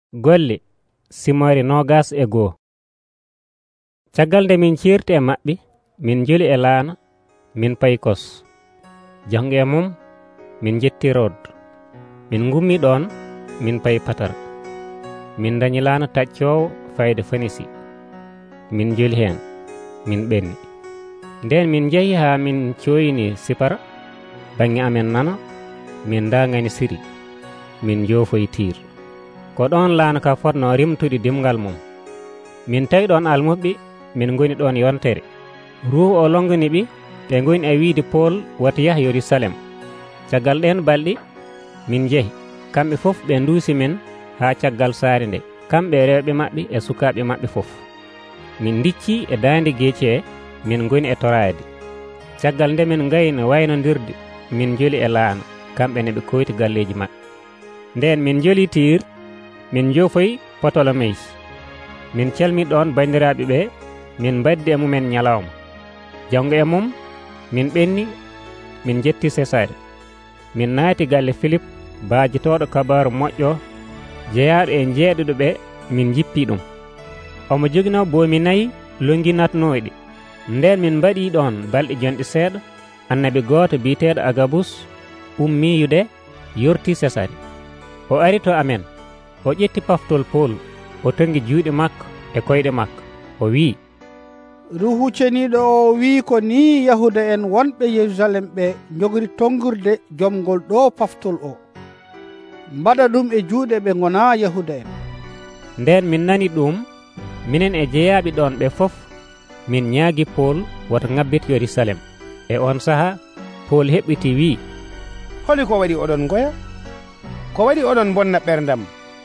Golle Simori 21. Caggal nde min cirti e maɓɓe, min joli e laana, min payi kos. Jonge mum, min jetti Rod. Min gummi ɗon, min payi Patar. Min dañi laana taccoowo fayde Fanisi. Min joli hen, min ɓenni. Nden min jehi ha min coyini Sipara, bange amen nana, min dangani Siri. Min jofoyi Tir. Ko ɗon laana ka fotno rimtude dimgal mum. Min tawi ɗon almuɓɓe, min goni ɗon yontere. Ruhu o longani ɓe, ɓe goni e wiide Pol wata yaha Yerusalem. Caggal ɗen balɗe, min jehi. Kamɓe fof ɓe duusi min ha caggal saare nde, kamɓe rewɓe maɓɓe e sukaɓe maɓɓe fof. Min dicci e dande Geece, min goni e torade. Caggal nde min gayno waynodirde, min joli e laana, kamɓe ne ɓe koyti galleji maɓɓe. Nden min joli Tir, min jofoyi Potolomeis. Min calmi ɗon bandiraɓe ɓe, min baddi e mumen ñalawma. Jango e mum, min ɓenni, min jetti Cesare. Min naati galle Philippe, baajitoɗo kabaru moƴƴo, jeeyaɗo e jeeɗuɗo ɓe, min jippi ɗum. Omo jogino boomi 4 longi natnoyɗi. Nden min mbaɗi ɗon balɗe jonɗe seeɗa, annabi goto biteɗo Agabus ummiyude yorti Cesare. O ari to amen, o ƴetti paftol Pol, o tongi juuɗe makko e koyɗe makko, o wii: Ruhu ceniɗo o wi ko ni Yahuda en wonɓe Yerusalem ɓe jogori tongurde jomgol ɗo paftol o. Mbaɗa ɗum e juuɗe ɓe gona Yahuda en. Nden min nani ɗum, minen e jeeyaɓe ɗon ɓe fof, min ñaagi Pol woto ŋabbit Yerusalem. E on saha Pol heɓɓiti wi: Holi ko waɗi oɗon goya? Ko waɗi oɗon bonna ɓerdam?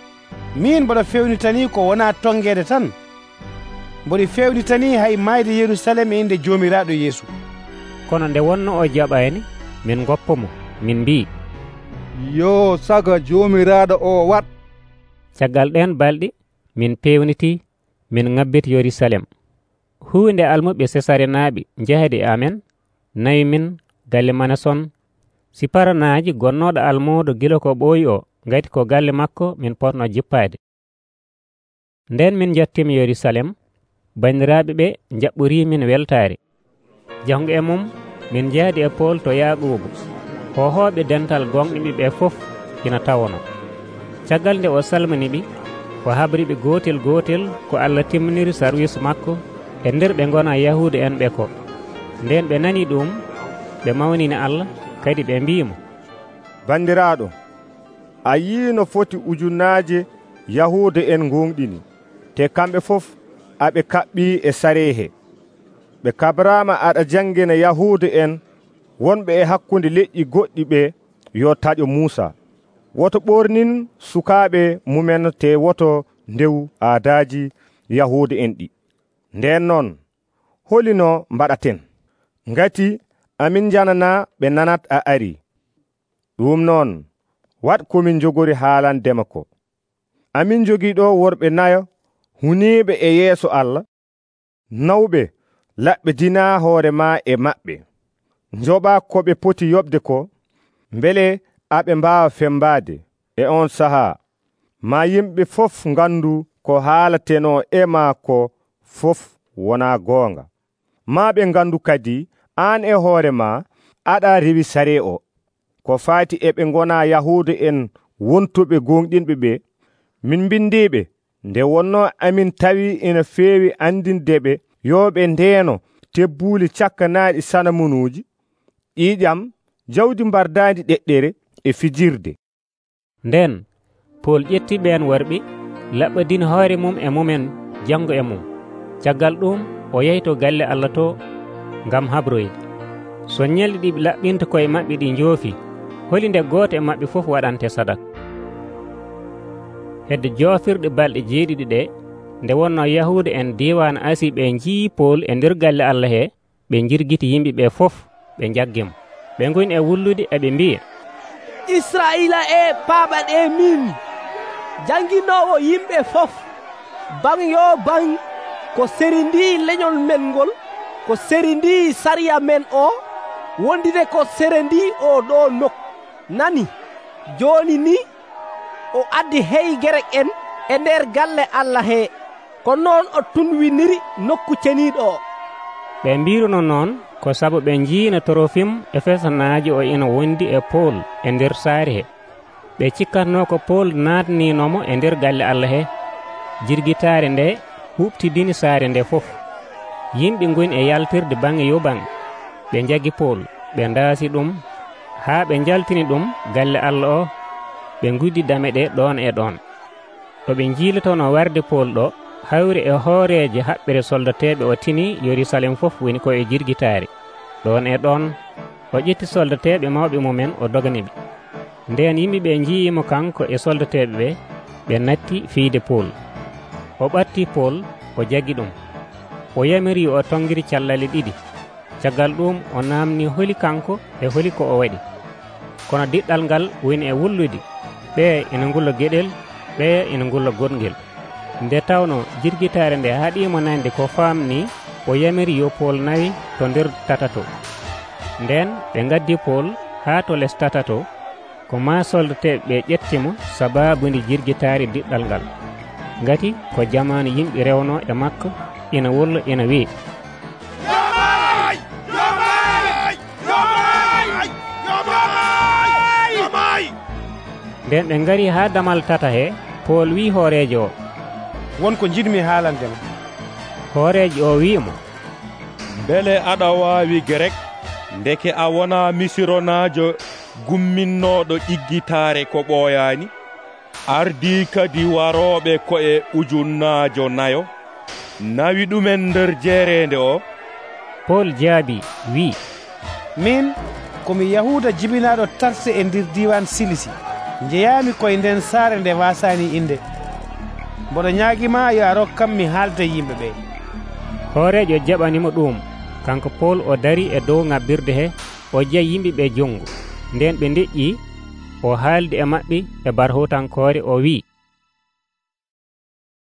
Min mboɗo fewnitani ko wona tongede tan, mboɗo fewnitani hay mayde Yerusalem e inde Jomiraɗo Yeesu. Kono nde wonno o jaɓani, min goppomo, min mbi: Yo saga Jomiraɗo o wat. Caggal ɗen balɗe, min pewniti, min ŋabbiti Yerusalem. Huunde almuɓe Cesare naaɓe jahade e amen, nawi min galle Manason. Siparanaji gonnoɗo almudo gila ko ɓooyi o, gati ko galle makko min potno jippade. Nden min jattima Yerusalem, bandiraɓe ɓe jaɓɓori min weltare. Jango e mum, min jahdi e Pol to Yaqubu. Hohoɓe dental gonɗiɓe ɓe fof ina tawono. Caggal nde o salmini ɓe, o habriɓe gotel gotel ko Allah timminiri sarwis makko e nder ɓe gona Yahuda en ɓe ko. Nden ɓe nani ɗum, ɓe mawnini Allah, kadi ɓe mbimo: Bandiraɗo, a yi no foti ujunaje Yahuda en gonɗini, te kamɓe fof aɓe kaɓɓi e sarehe. Ɓe kabrama aɗa jangina Yahuda en wonɓe e hakkude leƴƴi goɗɗi ɓe yo taƴo Musa. Woto ɓornin sukaɓe mumen te woto ndew aadaji Yahuda en ɗi. Nden noon, holino mbaɗaten? Ngati amin janana ɓe nanat a ari. Ɗum noon, wat komin jogori haalandema ko. Amin jogii ɗo worɓe 4 huniɓe e yeeso Allah, nawɓe laɓɓe dina hoore ma e maɓɓe. Njoɓa ko ɓe poti yoɓde ko, mbele aɓe mbawa fembade. E on saha, ma yimɓe fof ngandu ko haalateno e ma ko fof wona goonga. Ma ɓe ngandu kadi an e hoore ma aɗa rewi sare o. Ko faati e ɓe gona Yahuda en wontuɓe gonɗinɓe ɓe, min bindiɓe nde wonno amin tawi ina feewi andindeɓe yo ɓe ndeeno tebbuli cakkanaɗi sanamunuji, ƴiƴam, jawdi mbardadi ɗeɗɗere e fijirde. Nden Pol ƴetti ɓen worɓe, laɓɓadini hoore mum e mumen jango e mum. Caggal ɗum o yehi to galle Allah to ngam habroyde. So ñalɗi ɗi laɓɓinta koye maɓɓe ɗi joofi, holi nde gooto e maɓɓe fof waɗante sadak. Hedde joofirɗe balɗe 7 ɗe, nde wonno Yahuda en diwan Asi ɓe jii Pol e nder galle Allah he, ɓe jirgiti yimɓe ɓe fof, ɓe jaggimo. Ɓe goni e wullude eɓe mbiya: Israila e paaɓan e min, janginowo yimɓe fof, bang yo bang ko serindi leñol men ngol, ko serindi sariya men o, wondide ko serendi o ɗo nokku. Nani, joni ni o addi hey gerek en e nder galle Allah he ko noon o tunwiniri nokku ceniiɗo o. ɓe mbiruno noon ko sabu ɓe jiina Torofim Efesanaajo o ina wondi e Pol e nder saare he. ɓe cikkatno ko Pol natninomo e nder galle Allah he. jirgitaare nde huɓtidini saare nde fof. yimɓe goni e yaltirde bange yo bange. ɓe jaggi Pol ɓe ndaasi ɗum haa ɓe jaltini ɗum galle Allah o. ɓe guddi dame ɗe ɗon e ɗon. to ɓe jiilotono warde Pol ɗo hawri e hooreje haɓɓere soldateɓe o tini Yerusalem fof woni ko e jirgitaare. ɗon e ɗon o ƴetti soldateɓe mawɓe mumen o dogani ɓe. nden yimɓeɓe jiyimo kanko e soldateɓe ɓe, ɓe natti fiide Pol. o ɓatti Pol o jaggi ɗum. o yamiri o tongiri callale ɗiɗi. caggal ɗum o namni holi kanko e holi ko o waɗi. kono diɗɗal ngal woni e wullude. ɓe ina ngulla gueɗel, ɓe ina ngulla goɗgel. nde tawno jirgitaare nde haɗimo nande ko famni o yamiri yo Pol nawi to nder tatato. nden ɓe gaddi Pol haa to les tatato ko ma soldateɓe ɓe ƴettimo sababude jirgitaare diɗɗal ngal. ngati ko jamanu yimɓe rewno e makko ina wulla ina wi'i nden ɓe ngari haa damal tata he. Pol wi hoorejo o, wonko jiɗmi haalandema. hoorejo o wi'imo, beele aɗa waawi Grek ndeke a wona misironajo gumminnoɗo ƴiggitaare ko ɓooyaani, ardi kadi warooɓe ko'e ujunnajo nayo nawi ɗumen nder jeerende o. Pol jaabi wi, min komi yahuda jibinaɗo Tarse e ndir diwan Silisi. jeeyami koye nden saare nde wasani inde. mboɗo ñaaguima yo a rokkam mi haalda yimɓe ɓe. hoorejo jaɓanimo ɗum. kanko Pol o dari e dow ŋabbirde he o jeeyi yimɓeɓe junggo. nden ɓe deƴƴi o haaldi e maɓɓe e barhotankore o wi,